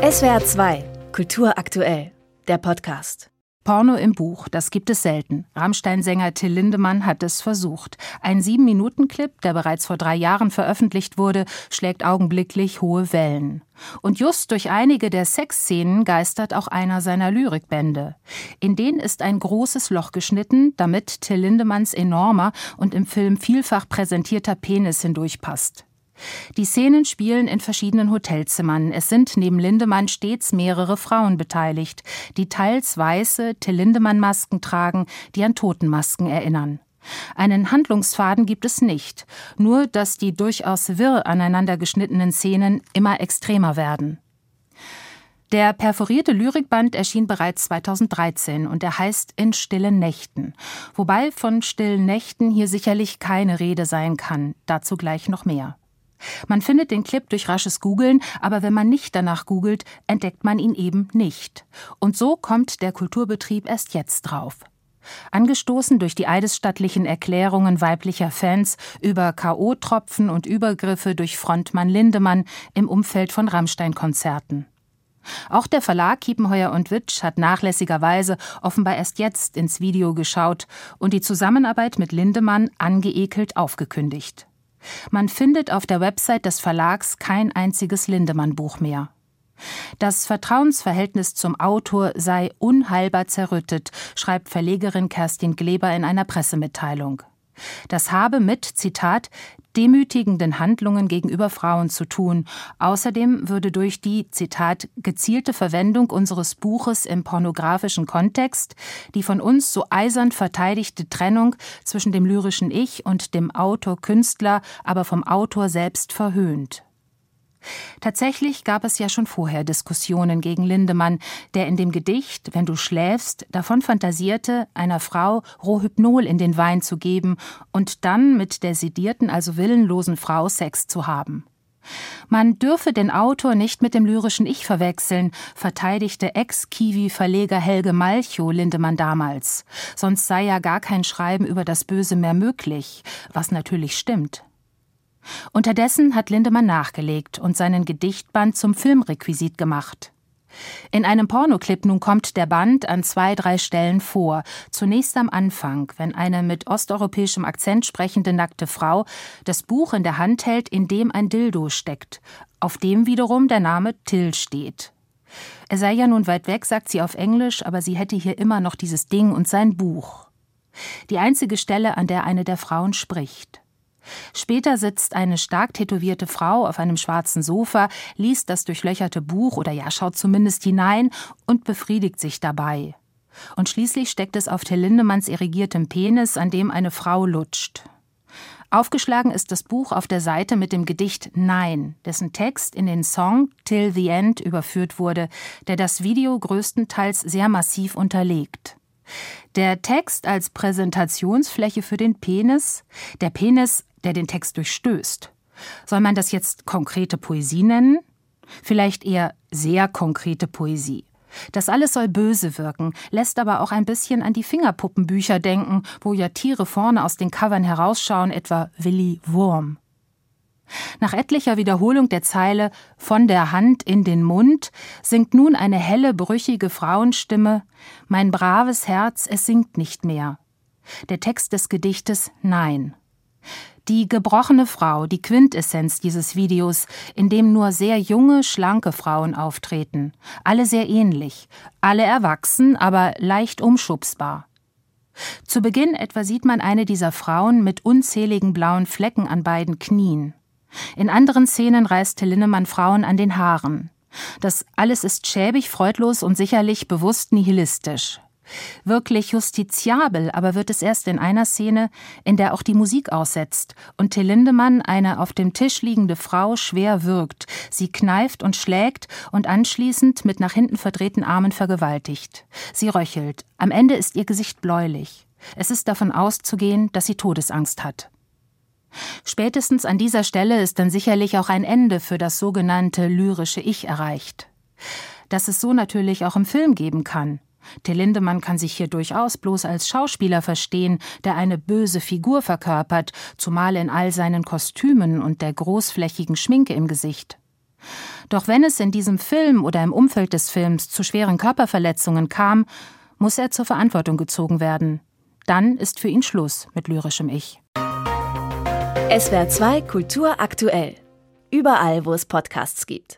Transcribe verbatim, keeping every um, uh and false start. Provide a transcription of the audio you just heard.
S W R zwei, Kultur aktuell, der Podcast. Porno im Buch, das gibt es selten. Rammstein-Sänger Till Lindemann hat es versucht. Ein sieben-Minuten-Clip, der bereits vor drei Jahren veröffentlicht wurde, schlägt augenblicklich hohe Wellen. Und just durch einige der Sexszenen geistert auch einer seiner Lyrikbände. In den ist ein großes Loch geschnitten, damit Till Lindemanns enormer und im Film vielfach präsentierter Penis hindurchpasst. Die Szenen spielen in verschiedenen Hotelzimmern. Es sind neben Lindemann stets mehrere Frauen beteiligt, die teils weiße Till Lindemann-Masken tragen, die an Totenmasken erinnern. Einen Handlungsfaden gibt es nicht, nur dass die durchaus wirr aneinander geschnittenen Szenen immer extremer werden. Der perforierte Lyrikband erschien bereits zweitausenddreizehn und er heißt »In stillen Nächten«, wobei von stillen Nächten hier sicherlich keine Rede sein kann, dazu gleich noch mehr. Man findet den Clip durch rasches Googeln, aber wenn man nicht danach googelt, entdeckt man ihn eben nicht. Und so kommt der Kulturbetrieb erst jetzt drauf. Angestoßen durch die eidesstattlichen Erklärungen weiblicher Fans über K O-Tropfen und Übergriffe durch Frontmann Lindemann im Umfeld von Rammstein-Konzerten. Auch der Verlag Kiepenheuer und Witsch hat nachlässigerweise offenbar erst jetzt ins Video geschaut und die Zusammenarbeit mit Lindemann angeekelt aufgekündigt. Man findet auf der Website des Verlags kein einziges Lindemann-Buch mehr. Das Vertrauensverhältnis zum Autor sei unheilbar zerrüttet, schreibt Verlegerin Kerstin Gleber in einer Pressemitteilung. Das habe mit, Zitat, demütigenden Handlungen gegenüber Frauen zu tun. Außerdem würde durch die, Zitat, gezielte Verwendung unseres Buches im pornografischen Kontext die von uns so eisern verteidigte Trennung zwischen dem lyrischen Ich und dem Autor-Künstler, aber vom Autor selbst verhöhnt. Tatsächlich gab es ja schon vorher Diskussionen gegen Lindemann, der in dem Gedicht »Wenn du schläfst« davon fantasierte, einer Frau Rohypnol in den Wein zu geben und dann mit der sedierten, also willenlosen Frau Sex zu haben. Man dürfe den Autor nicht mit dem lyrischen Ich verwechseln, verteidigte Ex-Kiwi-Verleger Helge Malchow Lindemann damals. Sonst sei ja gar kein Schreiben über das Böse mehr möglich, was natürlich stimmt. Unterdessen hat Lindemann nachgelegt und seinen Gedichtband zum Filmrequisit gemacht. In einem Pornoclip nun kommt der Band an zwei, drei Stellen vor. Zunächst am Anfang, wenn eine mit osteuropäischem Akzent sprechende nackte Frau das Buch in der Hand hält, in dem ein Dildo steckt, auf dem wiederum der Name Till steht. Er sei ja nun weit weg, sagt sie auf Englisch, aber sie hätte hier immer noch dieses Ding und sein Buch. Die einzige Stelle, an der eine der Frauen spricht. Später sitzt eine stark tätowierte Frau auf einem schwarzen Sofa, liest das durchlöcherte Buch oder ja, schaut zumindest hinein und befriedigt sich dabei. Und schließlich steckt es auf Till Lindemanns irrigiertem Penis, an dem eine Frau lutscht. Aufgeschlagen ist das Buch auf der Seite mit dem Gedicht Nein, dessen Text in den Song Till the End überführt wurde, der das Video größtenteils sehr massiv unterlegt. Der Text als Präsentationsfläche für den Penis, der Penis, der den Text durchstößt. Soll man das jetzt konkrete Poesie nennen? Vielleicht eher sehr konkrete Poesie. Das alles soll böse wirken, lässt aber auch ein bisschen an die Fingerpuppenbücher denken, wo ja Tiere vorne aus den Covern herausschauen, etwa Willi Wurm. Nach etlicher Wiederholung der Zeile »Von der Hand in den Mund« singt nun eine helle, brüchige Frauenstimme »Mein braves Herz, es singt nicht mehr«. Der Text des Gedichtes »Nein«. Die gebrochene Frau, die Quintessenz dieses Videos, in dem nur sehr junge, schlanke Frauen auftreten. Alle sehr ähnlich, alle erwachsen, aber leicht umschubsbar. Zu Beginn etwa sieht man eine dieser Frauen mit unzähligen blauen Flecken an beiden Knien. In anderen Szenen reißt Till Lindemann Frauen an den Haaren. Das alles ist schäbig, freudlos und sicherlich bewusst nihilistisch. Wirklich justiziabel aber wird es erst in einer Szene, in der auch die Musik aussetzt und Till Lindemann eine auf dem Tisch liegende Frau schwer würgt, sie kneift und schlägt und anschließend mit nach hinten verdrehten Armen vergewaltigt. Sie röchelt. Am Ende ist ihr Gesicht bläulich. Es ist davon auszugehen, dass sie Todesangst hat. Spätestens an dieser Stelle ist dann sicherlich auch ein Ende für das sogenannte lyrische Ich erreicht. Dass es so natürlich auch im Film geben kann. Till Lindemann kann sich hier durchaus bloß als Schauspieler verstehen, der eine böse Figur verkörpert, zumal in all seinen Kostümen und der großflächigen Schminke im Gesicht. Doch wenn es in diesem Film oder im Umfeld des Films zu schweren Körperverletzungen kam, muss er zur Verantwortung gezogen werden. Dann ist für ihn Schluss mit lyrischem Ich. S W R zwei Kultur aktuell. Überall, wo es Podcasts gibt.